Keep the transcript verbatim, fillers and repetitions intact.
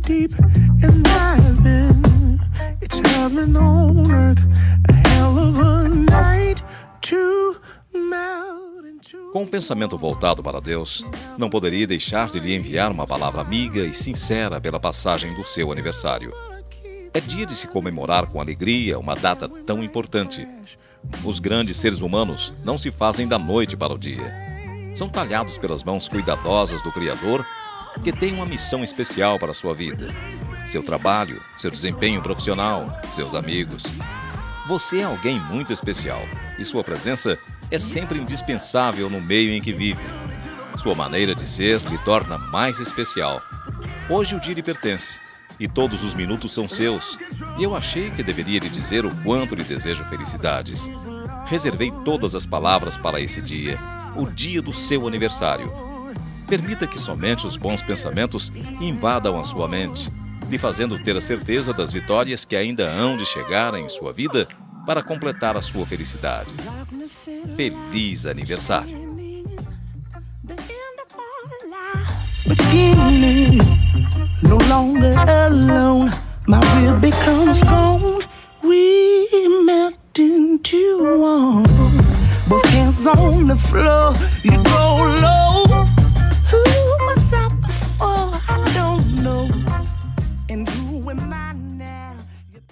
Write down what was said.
deep and diving. It's heaven on earth, a hell of a night to melt into. Com o pensamento voltado para Deus, não poderia deixar de lhe enviar uma palavra amiga e sincera pela passagem do seu aniversário. É dia de se comemorar com alegria uma data tão importante. Os grandes seres humanos não se fazem da noite para o dia. São talhados pelas mãos cuidadosas do Criador, que tem uma missão especial para a sua vida. Seu trabalho, seu desempenho profissional, seus amigos. Você é alguém muito especial e sua presença é sempre indispensável no meio em que vive. Sua maneira de ser lhe torna mais especial. Hoje o dia lhe pertence e todos os minutos são seus. E eu achei que deveria lhe dizer o quanto lhe desejo felicidades. Reservei todas as palavras para esse dia, o dia do seu aniversário. Permita que somente os bons pensamentos invadam a sua mente, lhe fazendo ter a certeza das vitórias que ainda hão de chegar em sua vida para completar a sua felicidade. Feliz aniversário! Beginning, no longer alone, my will becomes gone. We melt into one. Both hands on the floor, you go low.